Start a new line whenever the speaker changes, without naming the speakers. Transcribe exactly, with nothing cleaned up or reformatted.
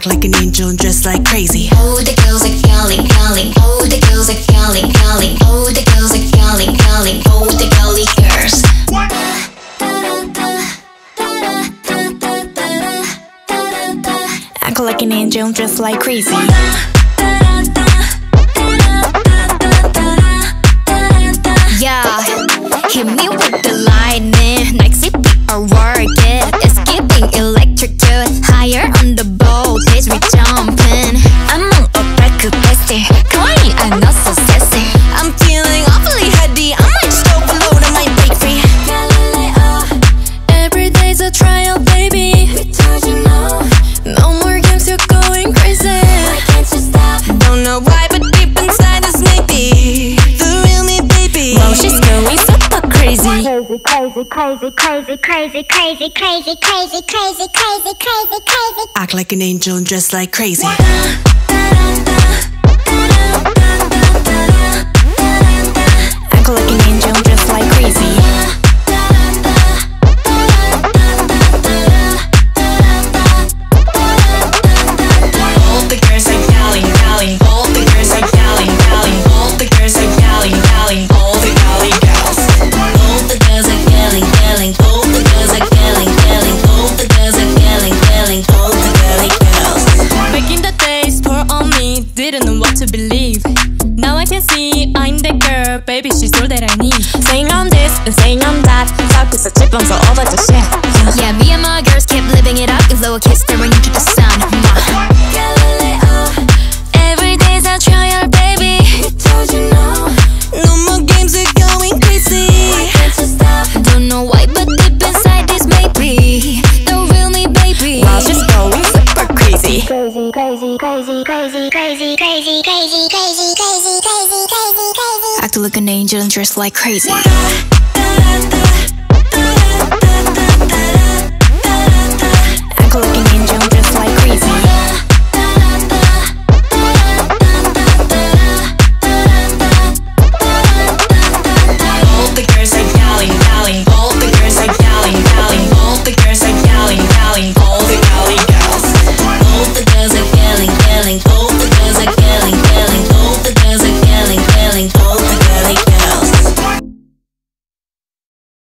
Act like an angel and dress like crazy.
All the girls are calling, calling. All the girls are calling, calling. All the girls are calling, calling. All the girly girls.
What?
Act like an angel and dress like crazy.
Yeah, hit me with the lightning. Like C P R working. It's giving electrocute. Higher on the voltage, we jumping. I'm on a break bestie. Kawaii, I'm not so sassy. I'm feeling awfully heady. I might just overload on my break free. Every day's a trial, baby. We told you no. No more games, you're going crazy. Why can't you stop? Don't know why, but deep inside us maybe the real me, baby. Well, she's going super crazy.
Crazy, crazy, crazy, crazy, crazy, crazy, crazy, crazy, crazy, crazy, crazy, crazy.
Act like an angel and dress like crazy. Act like an angel and dress like crazy.
All the girls are yelling, yelling. All the girls are yelling, yelling. All the girls are yelling, yelling. All the girly girls. All the girls are yelling, yelling. All the girls are yelling, yelling. All the girls are yelling, yelling. All the girly girls.
Back in the days, poor on me, didn't know what to believe. Now I can see I'm the girl, baby, she's all that I need. Saying I'm this and saying I'm that. Talk is a chip on so over the shit.
Yeah, me and my girls kept living it up. With lower kiss staring into the sun. Every day's a trial, baby. We told you no. No more games, are going crazy. Why can't you stop? Don't know why, but deep inside this maybe the real me, baby.
Wow, she's going super crazy.
Crazy, crazy, crazy, crazy, crazy, crazy, crazy, crazy, crazy, crazy, crazy, crazy.
Act like an angel and dress like crazy.